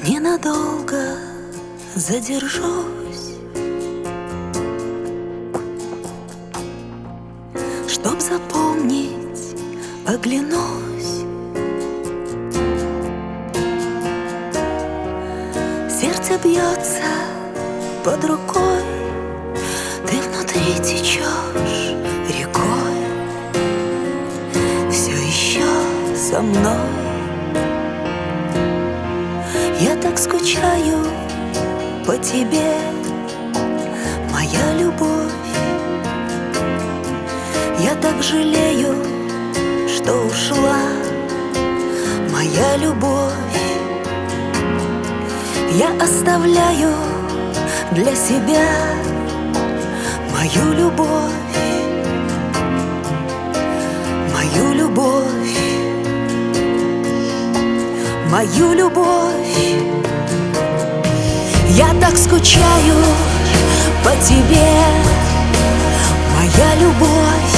Ненадолго задержусь, чтоб запомнить, оглянусь. Сердце бьется под рукой, ты внутри течешь рекой, все еще со мной. Я так скучаю по тебе, моя любовь. Я так жалею, что ушла моя любовь. Я оставляю для себя мою любовь, мою любовь, мою любовь. Я так скучаю по тебе, моя любовь.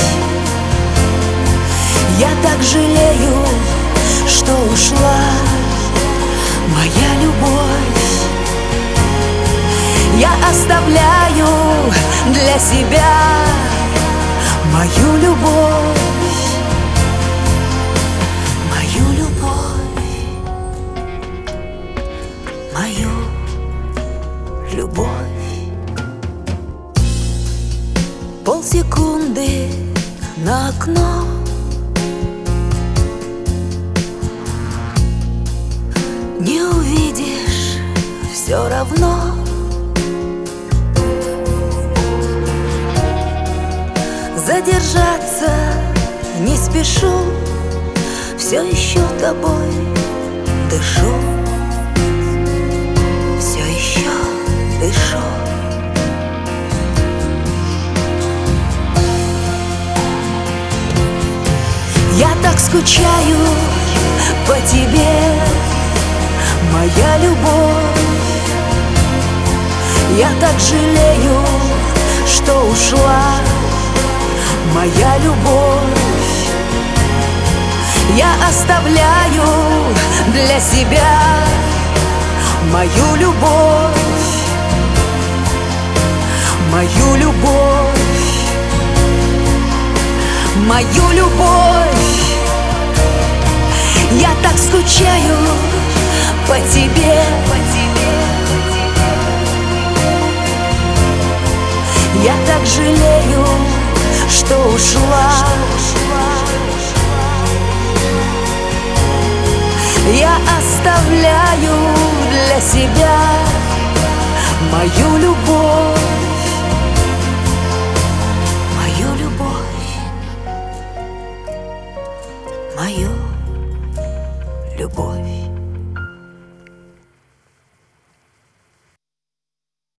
Я так жалею, что ушла моя любовь. Я оставляю для себя мою любовь, мою любовь, мою любовь. Полсекунды на окно, не увидишь все равно. Задержаться не спешу, все еще тобой дышу, все еще дышу. Я так скучаю по тебе, моя любовь. Я так жалею, что ушла моя любовь. Я оставляю для себя мою любовь, мою любовь, мою любовь. Я так скучаю по тебе, я так жалею, что ушла. Я оставляю для себя мою любовь, мою любовь, мою любовь.